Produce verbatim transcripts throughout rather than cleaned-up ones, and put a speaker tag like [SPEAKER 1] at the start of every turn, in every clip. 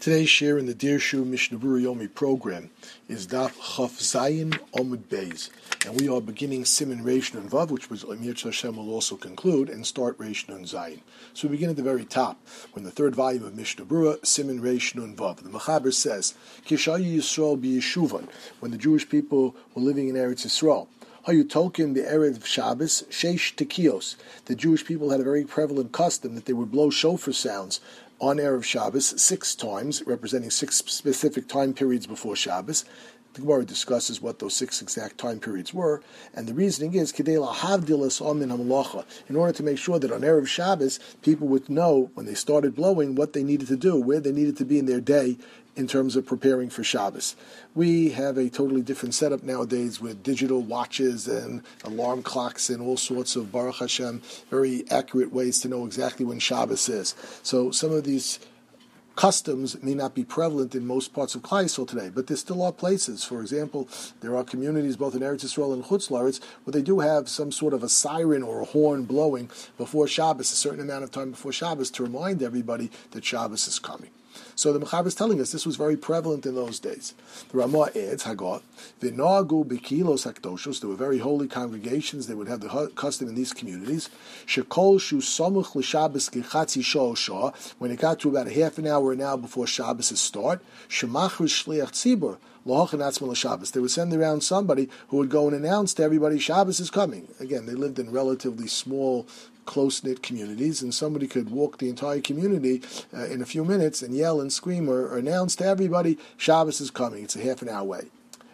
[SPEAKER 1] Today's share in the Dirshu Mishnah Berurah Yomi program is Daf Chaf Zayin Omud Beis, and we are beginning Siman Reish Nun Vav, which was Amir Hashem will also conclude and start Reish Nun Zayin. So we begin at the very top, when the third volume of Mishnah Berurah, Siman Reish Nun Vav. The Mechaber says, Kishayi Yisrael b'Yeshuvan, when the Jewish people were living in Eretz Yisrael. Hayu Tolkin be'erev Shabbos sheish tekios. The Jewish people had a very prevalent custom that they would blow shofar sounds on Erev Shabbos six times, representing six specific time periods before Shabbos. The Gemara discusses what those six exact time periods were, and the reasoning is in order to make sure that on Erev Shabbos people would know when they started blowing what they needed to do, where they needed to be in their day in terms of preparing for Shabbos. We have a totally different setup nowadays with digital watches and alarm clocks and all sorts of, Baruch Hashem, very accurate ways to know exactly when Shabbos is. So some of these customs may not be prevalent in most parts of Klal Yisrael today, but there still are places. For example, there are communities both in Eretz Yisrael and Chutz La'aretz where they do have some sort of a siren or a horn blowing before Shabbos, a certain amount of time before Shabbos, to remind everybody that Shabbos is coming. So the Mechaber is telling us this was very prevalent in those days. The Ramah adds, Hagot, V'nagu b'kilos hakdoshos, there were very holy congregations, they would have the custom in these communities, Shekol shu somuch l'Shabbos k'chatzi shah shah, when it got to about a half an hour now before Shabbos' start, Shemachar shliach tzibur, they would send around somebody who would go and announce to everybody Shabbos is coming. Again, they lived in relatively small, close-knit communities, and somebody could walk the entire community uh, in a few minutes and yell and scream or, or announce to everybody Shabbos is coming. It's a half an hour away.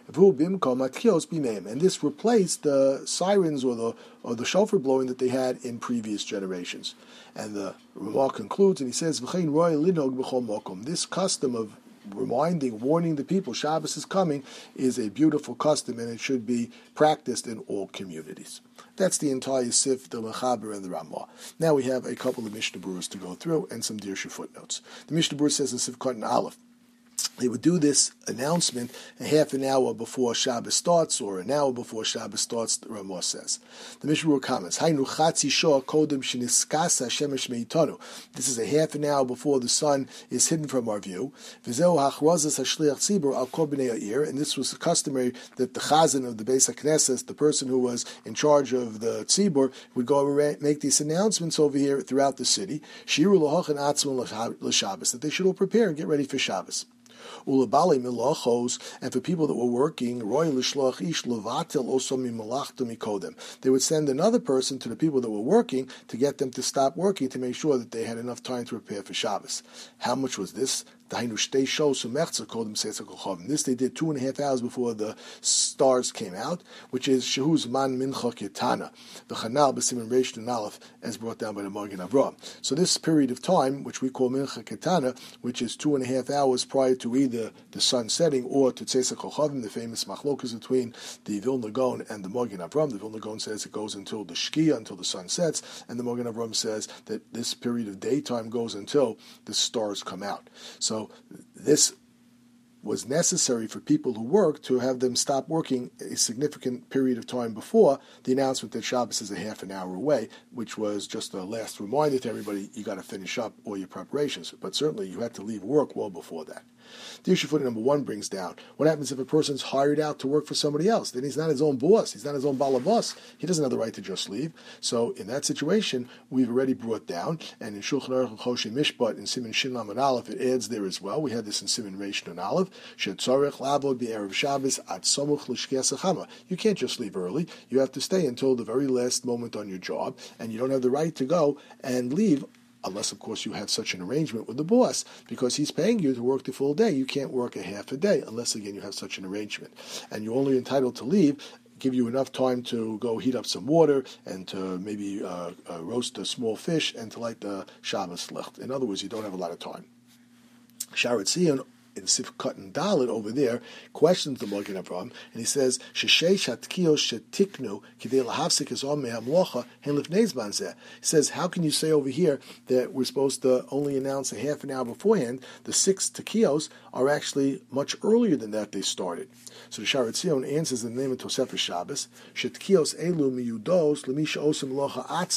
[SPEAKER 1] And this replaced the sirens or the or the shofar blowing that they had in previous generations. And the Ramah concludes and he says, this custom of reminding, warning the people Shabbos is coming is a beautiful custom, and it should be practiced in all communities. That's the entire Sif, the Mechaber, and the Ramah. Now we have a couple of Mishnah Berurahs to go through and some Dirshu footnotes. The Mishnah Berurah says in Sif Katan Aleph, they would do this announcement a half an hour before Shabbos starts, or an hour before Shabbos starts, the Ramah says. The Mishnah Berurah comments, Hainu chatzi shah kodem sheniskasa shemesh meitanu. This is a half an hour before the sun is hidden from our view. V'zeu hachrazas hashliach tzibur al kol bnei ha'ir, and this was customary that the chazan of the Beis HaKnesses, the person who was in charge of the tzibur, would go and make these announcements over here throughout the city. Shiru l'hochan atzmon l'Shabbos, that they should all prepare and get ready for Shabbos. Ulabali milachos, and for people that were working, roy l'shloach ish levatel oso mimalachto mikodem. They would send another person to the people that were working to get them to stop working to make sure that they had enough time to prepare for Shabbos. How much was this? This they did two and a half hours before the stars came out, which is Shehuz Man Mincha Ketana, the Chanal B'Siman Reish Nun Aleph, as brought down by the Magen Avraham. So this period of time, which we call Mincha Ketana, which is two and a half hours prior to either the sun setting or to Tzeitzah Kochavim, the famous machlokas between the Vilna Gaon and the Magen Avraham. The Vilna Gaon says it goes until the Shkia, until the sun sets, and the Magen Avraham says that this period of daytime goes until the stars come out. So this was necessary for people who work to have them stop working a significant period of time before the announcement that Shabbos is a half an hour away, which was just a last reminder to everybody, you got to finish up all your preparations. But certainly you had to leave work well before that. The issue footnote number one brings down, what happens if a person's hired out to work for somebody else? Then he's not his own boss. He's not his own balabas. He doesn't have the right to just leave. So in that situation, we've already brought down, and in Shulchan Aruch and Choshen Mishpat, in Siman Shin Lamed Aleph, it adds there as well. We had this in Siman Reish Nun Aleph, Shetzorech Lavod B'Erev Shabbos Ad Somuch L'Shkias Hachama. You can't just leave early. You have to stay until the very last moment on your job, and you don't have the right to go and leave unless, of course, you have such an arrangement with the boss, because he's paying you to work the full day. You can't work a half a day unless, again, you have such an arrangement. And you're only entitled to leave, give you enough time to go heat up some water and to maybe uh, uh, roast a small fish and to light the Shabbos licht. In other words, you don't have a lot of time. Sharet Zion, in Sif Katan Dalet over there, questions the Magen Avraham, and he says, "Shesheish hatkiyos shetiknu kidei lahavsik ezom mehamlocha hen lifnei zman zeh." He says, how can you say over here that we're supposed to only announce a half an hour beforehand? The six tekiyos are actually much earlier than that they started. So the Sharet Zion answers in the name of Tosefes Shabbos, "Shetkiyos elu miyudos lemisha osem locha atzmo."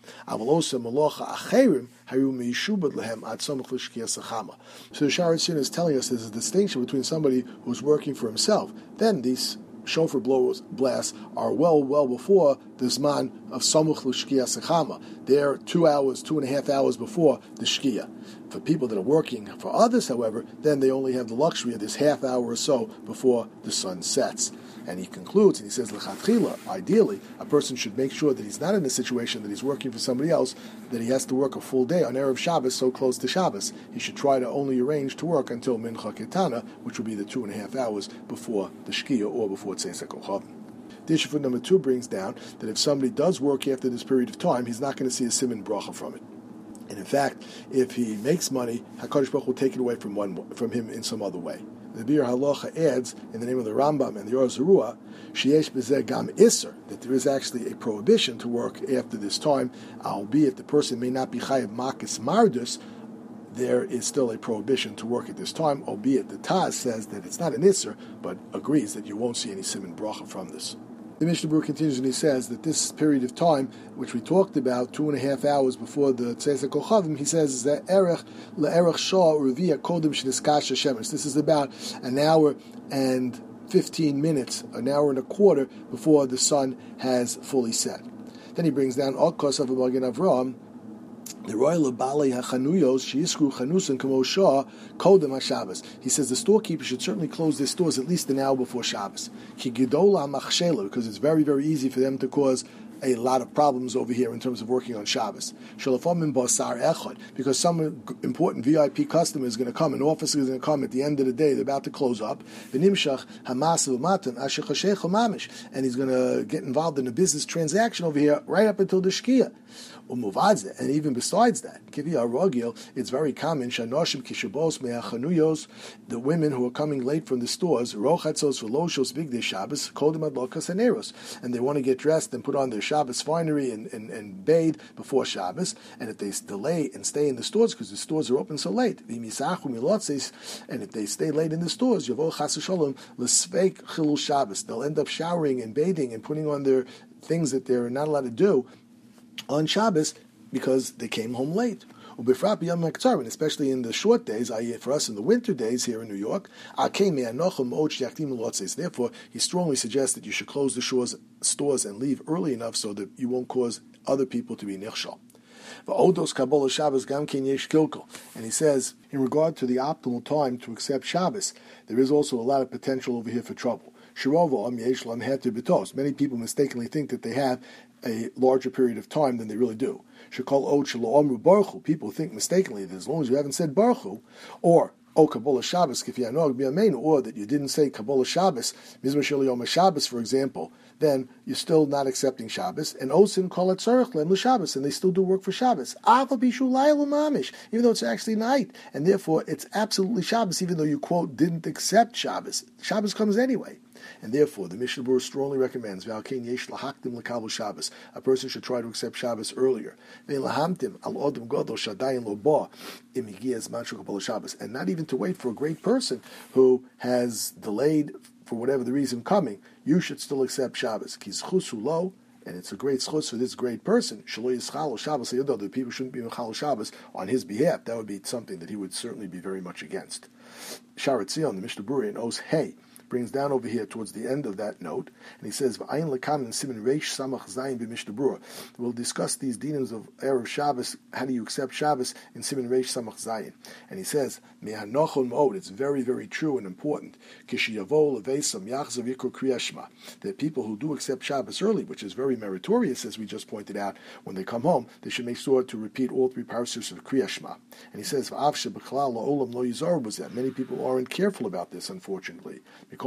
[SPEAKER 1] Avalosa Malocha Acherim Hayu Meishubad Lehem Ad Samach L'Shkia Sachama. So the Sha'ar HaTziyun is telling us there's a distinction between somebody who's working for himself. Then these shofar blows, blasts are well, well before the Zman of Samuch L'Shkia Sechama. They're two hours, two and a half hours before the Shkia. For people that are working for others, however, then they only have the luxury of this half hour or so before the sun sets. And he concludes, and he says, L'chatchila, ideally, a person should make sure that he's not in a situation that he's working for somebody else, that he has to work a full day on Erev Shabbos, so close to Shabbos. He should try to only arrange to work until Mincha Ketana, which will be the two and a half hours before the Shkia or before Tzeisak Ochavim. The issue for number two brings down that if somebody does work after this period of time, he's not going to see a siman bracha from it. And in fact, if he makes money, HaKadosh Baruch will take it away from one from him in some other way. The Bir Halacha adds, in the name of the Rambam and the Or Zarua, Sheyesh B'zeh Gam Isser, that there is actually a prohibition to work after this time, albeit the person may not be Chayav Makis Mardus, there is still a prohibition to work at this time, albeit the Taz says that it's not an Isser, but agrees that you won't see any Siman Bracha from this. The Mishnah Berurah continues and he says that this period of time, which we talked about, two and a half hours before the Tzeisak Ochavim, he says is that Erech le'erech Shah Revia Kodim Sheniskash Shemesh. This is about an hour and fifteen minutes, an hour and a quarter before the sun has fully set. Then he brings down Okos of Magen Avraham. The royal Bali HaChanuyos Sheyiskru Chanusin Kamo Shah Kodem HaShabbos. He says the storekeeper should certainly close their stores at least an hour before Shabbos. Ki Gedola Machshela, because it's very, very easy for them to cause a lot of problems over here in terms of working on Shabbos. Shalafamim Basar Echad, because some important V I P customer is going to come, an officer is going to come at the end of the day, they're about to close up, V'nimshach Hamasav Matan Asher Chashech Mamish, and he's going to get involved in a business transaction over here right up until the Shkia. And even besides that, it's very common, the women who are coming late from the stores, and they want to get dressed and put on their Shabbos finery and, and, and bathe before Shabbos, and if they delay and stay in the stores, because the stores are open so late, and if they stay late in the stores, they'll end up showering and bathing and putting on their things that they're not allowed to do on Shabbos because they came home late. And especially in the short days, that is for us in the winter days here in New York, therefore he strongly suggests that you should close the shores, stores and leave early enough so that you won't cause other people to be nichshal. And he says, in regard to the optimal time to accept Shabbos, there is also a lot of potential over here for trouble. Many people mistakenly think that they have a larger period of time than they really do. People think mistakenly that as long as you haven't said Baruch Hu, or O Kabbalah Shabbos, or that you didn't say Kabbalah Shabbos, Mizmor Shel Yom Shabbos, for example, then you're still not accepting Shabbos. And Osin Kol Atzarech Lem L'Shabbos, and they still do work for Shabbos. Even though it's actually night, and therefore it's absolutely Shabbos, even though you quote didn't accept Shabbos. Shabbos comes anyway. And therefore, the Mishnah Berurah strongly recommends a person should try to accept Shabbos earlier. And not even to wait for a great person who has delayed for whatever the reason coming. You should still accept Shabbos. And it's a great schus for this great person. The people shouldn't be mechal Shabbos on his behalf. That would be something that he would certainly be very much against. Sha'ar HaTziyun, the Mishnah Berurah in Os Hey, brings down over here towards the end of that note, and he says, "V'ayin lekam and simin reish samach zayin b'Mishnah Berurah." We'll discuss these dinams of erev Shabbos. How do you accept Shabbos in simin reish samach zayin? And he says, "Me'anochon ma'od." It's very, very true and important. Kishiyavo leveisam yachzav yikro kriyas shema. That people who do accept Shabbos early, which is very meritorious, as we just pointed out, when they come home, they should make sure to repeat all three parashas of kriyas shema. And he says, "V'av shebechlal la'olam lo yizar b'zeh." Many people aren't careful about this, unfortunately.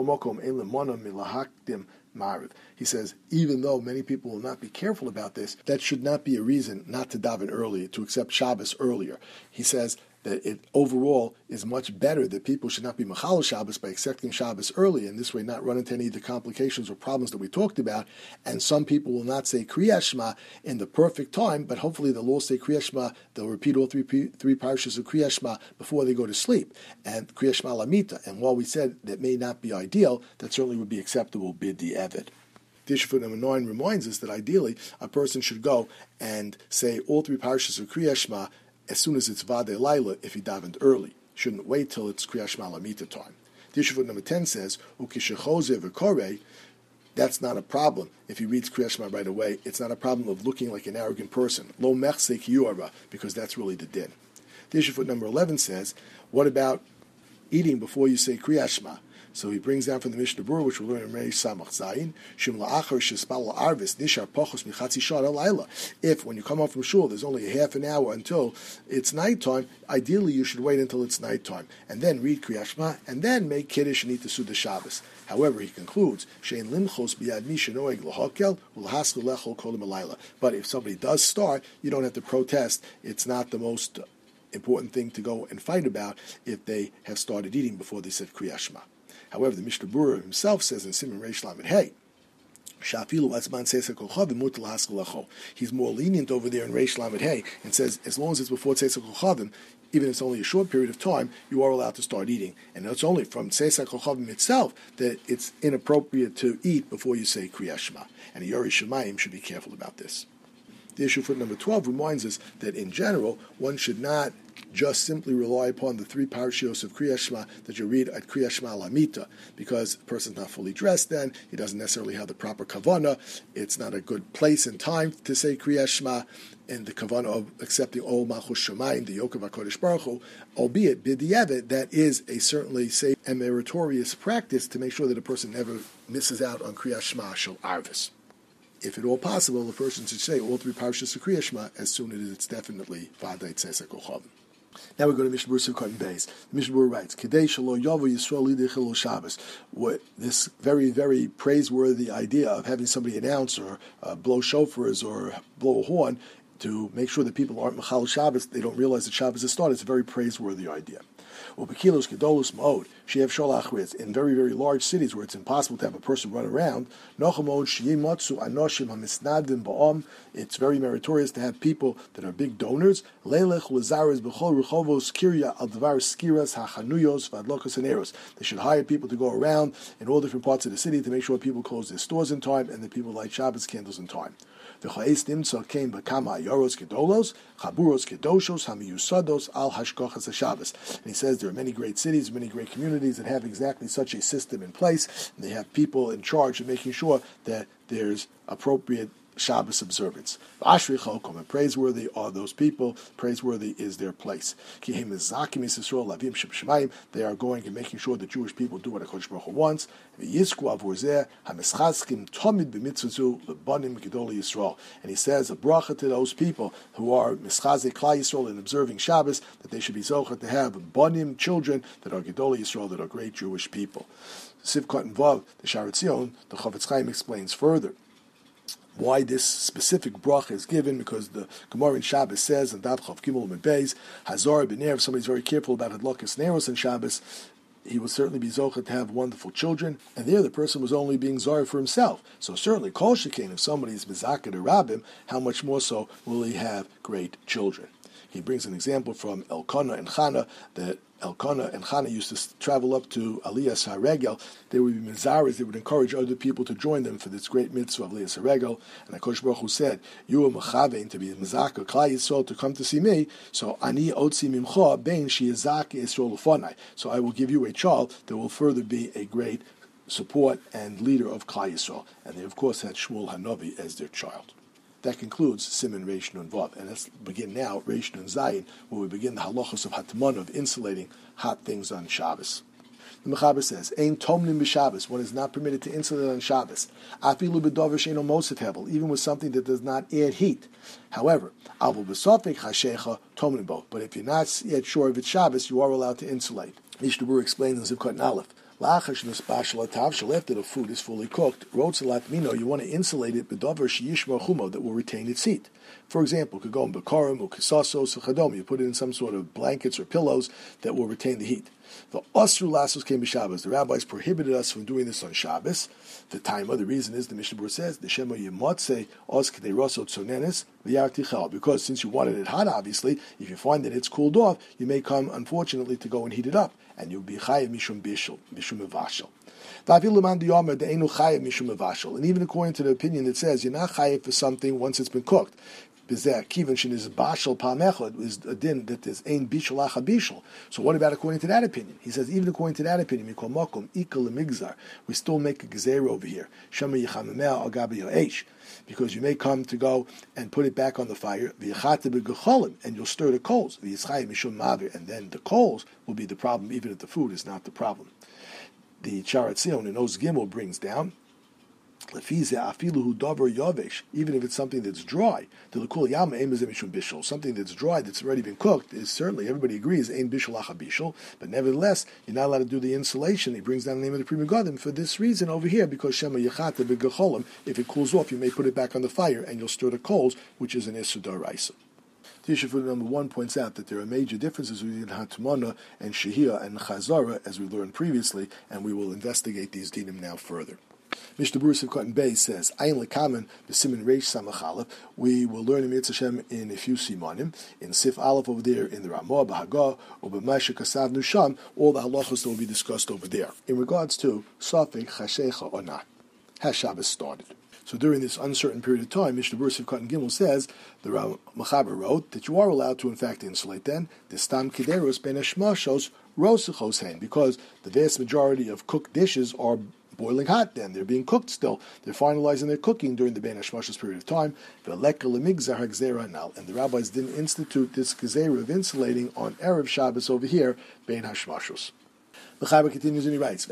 [SPEAKER 1] He says, even though many people will not be careful about this, that should not be a reason not to daven early, to accept Shabbos earlier. He says that it overall is much better that people should not be machal Shabbos by accepting Shabbos early, and this way not run into any of the complications or problems that we talked about. And some people will not say Kriyas Shema in the perfect time, but hopefully they'll all say Kriyas Shema, they'll repeat all three three parashas of Kriyas Shema before they go to sleep, and Kriyas Shema Lamita. And while we said that may not be ideal, that certainly would be acceptable bid the Evid. The issue for number nine reminds us that ideally a person should go and say all three parashas of Kriyas Shema as soon as it's Vadei Laila if he davened early. Shouldn't wait till it's Kriyas Shema Lamita time. The issue for number ten says, Ukishachose v'korei, that's not a problem. If he reads Kriyas Shema right away, it's not a problem of looking like an arrogant person. Lo mechse kiyora, because that's really the din. The issue for number eleven says, what about eating before you say Kriyas Shema? So he brings down from the Mishnah Berurah, which we'll learn in Reish Samach Zayin, Shim la'achar shespal arvis nishar pochos michatzi shara laila. If, when you come off from shul, there's only a half an hour until it's nighttime, ideally you should wait until it's nighttime, and then read Kriyas Shema, and then make Kiddush and eat the Suda Shabbos. However, he concludes, Shein limchos biyad mi shenoeg l'hokel ul'haskul lechol kolim alayla. But if somebody does start, you don't have to protest. It's not the most important thing to go and fight about if they have started eating before they said Kriyas Shema. However, the Mishnah Berurah himself says in Siman Reish Lamed Hey, he's more lenient over there in Reish Lamed Hey and says as long as it's before Tzeis HaKochavim, even if it's only a short period of time, you are allowed to start eating. And it's only from Tzeis HaKochavim itself that it's inappropriate to eat before you say Kriyas Shema. And the Yorei Shemayim should be careful about this. The issue for number twelve reminds us that in general, one should not just simply rely upon the three parashios of Kriyas Shema that you read at Kriyas Shema Lamita, because the person's not fully dressed then, he doesn't necessarily have the proper kavanah, it's not a good place and time to say Kriyas Shema, and the kavanah of accepting Ol Malchus Shemayim, the yoke of HaKadosh Baruch Hu, albeit b'diavad, that is a certainly safe and meritorious practice to make sure that a person never misses out on Kriyas Shema Shel Arvis. If at all possible, the person should say all three parashas of Kriyas Shema as soon as it's definitely Vadei Tzeis HaKochavim. Now we go to Mishnah Berurah Sivkot Beis. Mishnah Berurah writes, Kedei shelo yavo Yisrael lidei chilul Shabbos. What this very, very praiseworthy idea of having somebody announce or uh, blow shofars or blow a horn to make sure that people aren't mechal Shabbos, they don't realize that Shabbos has started. It's a very praiseworthy idea. In very, very large cities where it's impossible to have a person run around, it's very meritorious to have people that are big donors. They should hire people to go around in all different parts of the city to make sure people close their stores in time and that people light Shabbos candles in time. And he says there are many great cities, many great communities that have exactly such a system in place, and they have people in charge of making sure that there's appropriate Shabbos observance. Praiseworthy are those people. Praiseworthy is their place. They are going and making sure that Jewish people do what HaKadosh Baruch Hu wants. And he says a bracha to those people who are mischazik Klal Yisrael in observing Shabbos, that they should be zocher to have banim, children that are Gedolei Yisrael, that are great Jewish people. Sivkot and Vav, the Sha'ar Tzion, the Chofetz Chaim explains further why this specific bracha is given, because the Gemara in Shabbos says, and Daf Chav Gimel and Beis, Hazar b'ner, if somebody's very careful about Hadlakas Neros in Shabbos, he will certainly be zocher to have wonderful children, and there the person was only being zar for himself. So certainly, Kol Shekain, if somebody is Mizakah to Rabbim, how much more so will he have great children? He brings an example from Elkanah and Chana, that Elkanah and Chana used to travel up to Aliyas HaRegel. They would be mizaris, they would encourage other people to join them for this great mitzvah of Aliyas HaRegel. And HaKadosh Baruch Hu said, you are mechavein to be mizaka, Klal Yisrael to come to see me, so ani otzi mimcha bein sheyizak Yisrael ufanai. So I will give you a child that will further be a great support and leader of Klal Yisrael. And they of course had Shmuel Hanavi as their child. That concludes Siman Reish Nun Vav. And let's begin now, Reish Nun Zayin, where we begin the halachos of hatman, of insulating hot things on Shabbos. The Mechaber says, Ein tomnim b'Shabbos, one is not permitted to insulate on Shabbos. Afilu b'dover she'eno mosif hevel, even with something that does not add heat. However, avul b'sofek hashecha tomnim bo. But if you're not yet sure if it's Shabbos, you are allowed to insulate. Mishnah Berurah explains in Sivkot Aleph, after the food is fully cooked, you want to insulate it that will retain its heat. For example, you put it in some sort of blankets or pillows that will retain the heat. The Osru Lasos came Shabbos. The rabbis prohibited us from doing this on Shabbos. The time of the reason is the Mishnah Berurah says the Shema Yemotze Os Kedei Rosot Tzonenes V'Yartichel. Because since you wanted it hot, obviously, if you find that it's cooled off, you may come, unfortunately, to go and heat it up, and you'll be chayiv mishum bishul, mishum mevashel. And even according to the opinion that says you're not chayiv for something once it's been cooked. Kivan is bashal palmechod is a din that is ein bishul acha bishul. So what about according to that opinion? He says even according to that opinion, mikol makom ikal lemigzar, we still make a gezer over here. Shema yichamemel agabe yoesh, because you may come to go and put it back on the fire, v'yachate begecholim, and you'll stir the coals, v'yischayim mishum mavir, and then the coals will be the problem, even if the food is not the problem. The Charat Zion in Oz Gimel brings down, even if it's something that's dry, something that's dry that's already been cooked is certainly, everybody agrees, ein bishul acha bishul, but nevertheless, you're not allowed to do the insulation. He brings down the name of the Pri Megadim for this reason over here, because Shema Yechata b'gecholim, if it cools off, you may put it back on the fire and you'll stir the coals, which is an Issur D'Oraisa. Tishafut number one points out that there are major differences between Hatmana and Shehiyah and Chazara, as we learned previously, and we will investigate these dinim now further. Mishnah Berurah Cotton Bay says, Ayin lekamen b'simin reish samach aleph. We will learn in Mitzvah Hashem in a few simanim. In Sif Aleph over there, in the Ramah, B'Hagah, or B'Masha Kasav Nusham, all the halachos that will be discussed over there. In regards to Safek Chashecha or not, has Shabbos started? So during this uncertain period of time, Mishnah Berurah Cotton Gimel says, the Machaber wrote, that you are allowed to in fact insulate then, the Stam Kiderus Ben Hashmashos Rosachos Hen, because the vast majority of cooked dishes are boiling hot then. They're being cooked still. They're finalizing their cooking during the Ben Hashmashos period of time. And the rabbis didn't institute this gezerah of insulating on Erev Shabbos over here, Ben Hashmashos. The Chaber continues and he writes,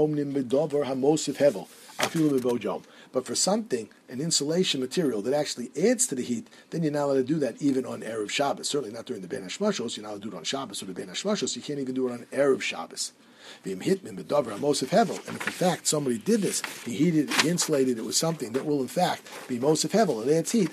[SPEAKER 1] but for something, an insulation material that actually adds to the heat, then you're not allowed to do that even on Erev Shabbos. Certainly not during the Ben Hashmashos. You're not allowed to do it on Shabbos or the Ben Hashmashos. You can't even do it on Erev Shabbos. And if in fact somebody did this, he heated, he insulated it with something that will in fact be Mosef Hevel, and adds heat,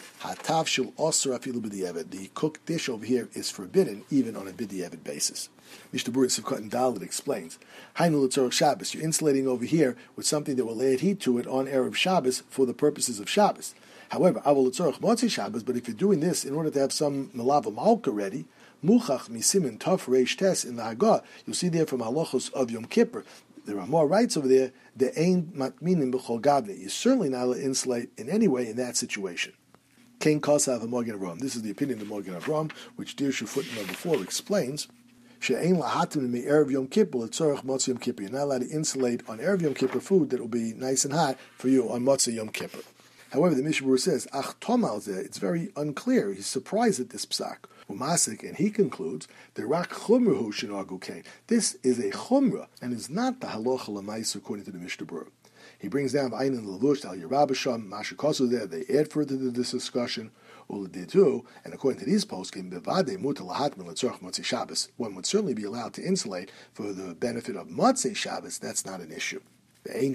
[SPEAKER 1] the cooked dish over here is forbidden even on a b'diavad basis. Mishnah Berurah Sivkot and Dalet explains, Shabbos, you're insulating over here with something that will add heat to it on Erev Shabbos for the purposes of Shabbos. However, Avol L'Tzorach Motzi Shabbos, but if you're doing this in order to have some Melava Malka ready, Muchach misimin taf reish tes in the Hagah, you'll see there from halachos of Yom Kippur, there are more rights over there, the ein matminim b'chol gavne. You're certainly not allowed to insulate in any way in that situation. Kain Kasav Magen Avraham. This is the opinion of Magen Avraham, which Dirshu footnote number four explains. She'ein lahatim me erev Yom Kippur l'tzorach Matzah Yom Kippur. You're not allowed to insulate on erev Yom Kippur food that will be nice and hot for you on Matzah Yom Kippur. However, the Mishnah Berurah says, Ach Tomal zeh, it's very unclear. He's surprised at this psak. Umasik, and he concludes, the Rak Chumrahu Shinagu Kain. This is a Chumrah, and is not the Halacha L'Mais according to the Mishnah Berurah. He brings down V'ayin L'Lush Al Yerabasham, Mashikosu there, they add further to this discussion, Uladidu, and according to these poskim, Bevade Muta Lahatman L'Tzorch Motzei Shabbos, one would certainly be allowed to insulate for the benefit of Motzei Shabbos, that's not an issue. And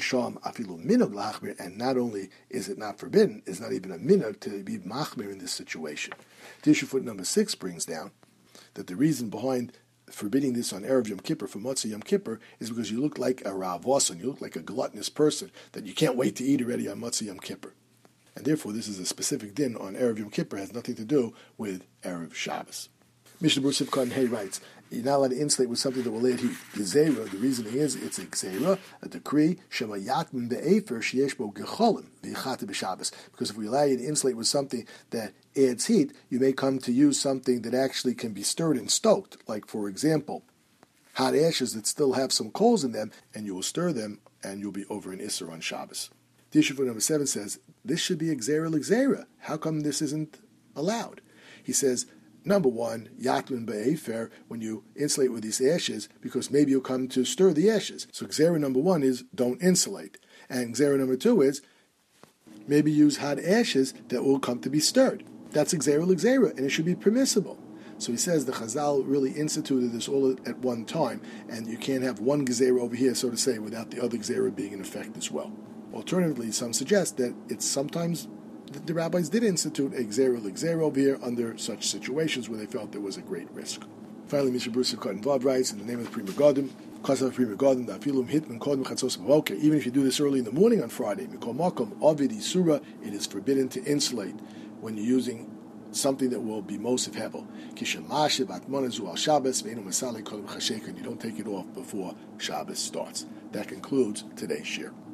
[SPEAKER 1] not only is it not forbidden, it's not even a minhag to be machmir in this situation. Tissue foot number six brings down that the reason behind forbidding this on Erev Yom Kippur for Motzei Yom Kippur is because you look like a ravosan, you look like a gluttonous person that you can't wait to eat already on Motzei Yom Kippur. And therefore this is a specific din on Erev Yom Kippur, has nothing to do with Erev Shabbos. Mishnah Berurah Sivkot and Hay writes, you're not allowed to insulate with something that will add heat. Gezerah, the reasoning is, it's a gezerah, a decree, shema yatmin be'efer sheyesh bo gecholim v'yichate b'Shabbos. Because if we allow you to insulate with something that adds heat, you may come to use something that actually can be stirred and stoked. Like, for example, hot ashes that still have some coals in them, and you will stir them, and you'll be over an Issur on Shabbos. Tishuvah number seven says, this should be a gezerah l'gezerah. How come this isn't allowed? He says, number one, Yatman Be'efer, when you insulate with these ashes, because maybe you'll come to stir the ashes. So Gzera number one is don't insulate. And Gzera number two is maybe use hot ashes that will come to be stirred. That's Gzera l'Gzera, and it should be permissible. So he says the Chazal really instituted this all at one time, and you can't have one Gzera over here, so to say, without the other Gzera being in effect as well. Alternatively, some suggest that it's sometimes the rabbis did institute a Gzera l'Gzera over here under such situations where they felt there was a great risk. Finally, Mister Bruce Cotton Vav writes, in the name of the Pri Megadim, Kasav Pri Megadim, Dafilum Hitman Kodem Chatzos Bavoker. Even if you do this early in the morning on Friday, Mikol Makom Ovid Isura, it is forbidden to insulate when you're using something that will be Mosif Hevel. Kishamashiv Atmonazu al Shabbos, Veinu Masali Kodem Chashek, and you don't take it off before Shabbos starts. That concludes today's shir.